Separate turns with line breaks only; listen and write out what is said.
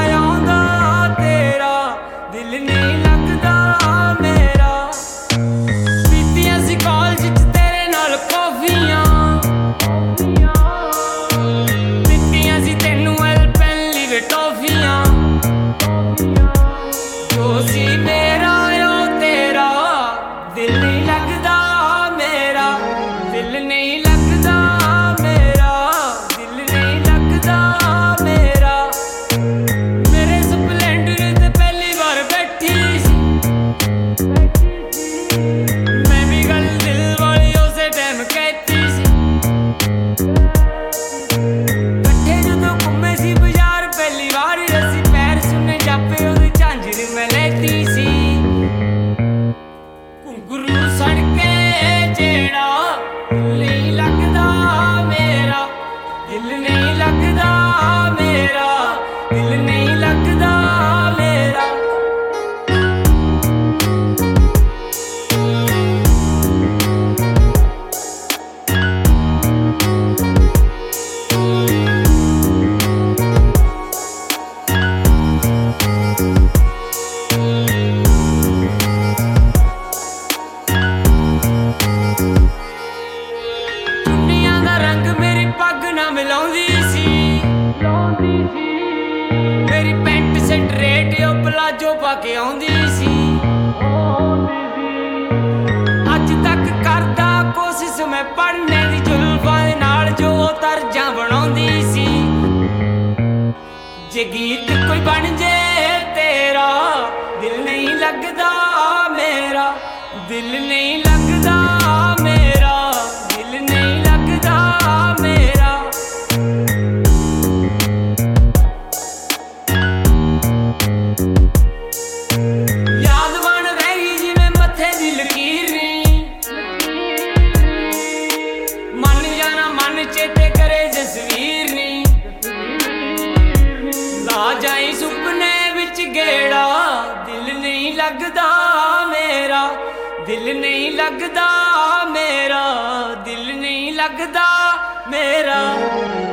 आउंदा तेरा दिल नहीं लगदा मेरा। पीतियां सी कॉलेज च तेरे नाल कॉफियां, पीतियां सी तैनू एलपेनली वे टॉफियां। जो सी मेरा ओ तेरा दिल नहीं लगदा मेरा, दिल नहीं लगदा मेरा, दिल नहीं लगदा मेरा। मेरे स्पलेंडर ते पहली बार बैठी सी, मैं भी गल दिल वाली उसे टाइम कहती सी। कट्ठे जदों घूमे सी बाजार पहली बार असी पैर सुने जापे ओदी झांझर मैं लेती सी। घुंघरू सड़के जेड़ा दिल नहीं लगदा मेरा, दिल नहीं लगदा मेरा, दिल नहीं लगदा मेरा। चुन्नियां दा रंग मेरी पग ना मिलाउंदी सी, मेरी पैंट स्ट्रेट ओ प्लाजो पाके आउंदी सी। अज तक करदा कोशिश मैं पढ़ने दी जुल्फां दे नाल जो तर्जां बनाउंदी सी। जे गीत कोई बन जे तेरा दिल नहीं लगदा मेरा, दिल नहीं लगदा मेरा, दिल नहीं लगदा मेरा। याद बन रही जिवें मत्थे दी लकीर नी, मन जाना मन चेते करे जसवीर नी। ला जाई सुपने विच गेड़ा दिल नहीं लगदा मेरा, दिल नहीं लगदा मेरा, दिल नहीं लगदा मेरा।